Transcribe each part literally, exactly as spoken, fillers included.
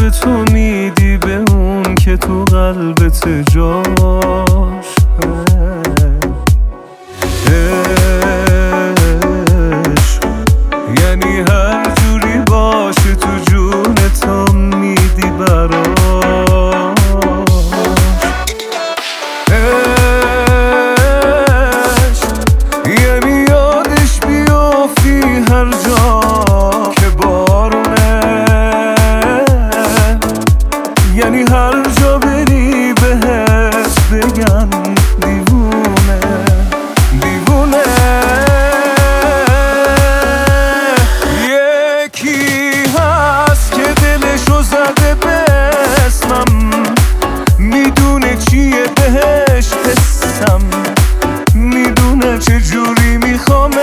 قلب تو میدی به اون که تو قلبت جاش عشق یعنی هر جوری باشه تو جونت میدی براش عشق یعنی یادش بیافتی هر جا که بارونه یعنی هر جا بری بهت بگن دیوونه دیوونه یکی هست که دلشو زده به اسمم میدونه چیه بهش حسم میدونه چه جوری میخوامش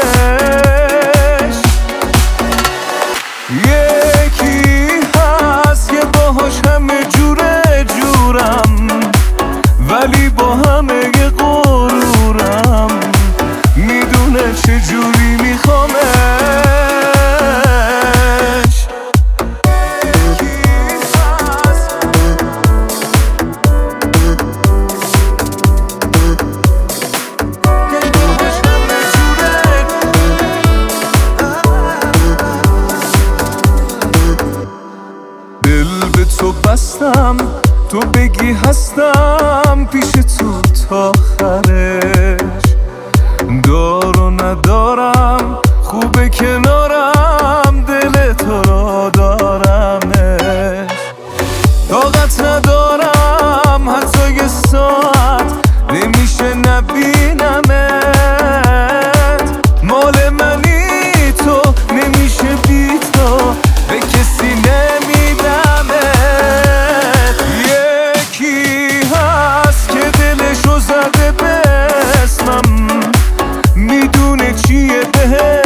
یکی هست که باهاش همه جوره جورم ولی با همه غرورم میدونه چه جوری میخوامش دل به تو بستم تو بگی هستم پیش تو تا آخرش دار و ندارم خوبه کنارم دل تو را دارمش طاقت ندارم حتی یه ساعت نمیشه نبینمت مال منی تو نمیشه بی تو به کسی نمیدمت یکی هست که دلشو زده به اسمم میدونه چیه بهش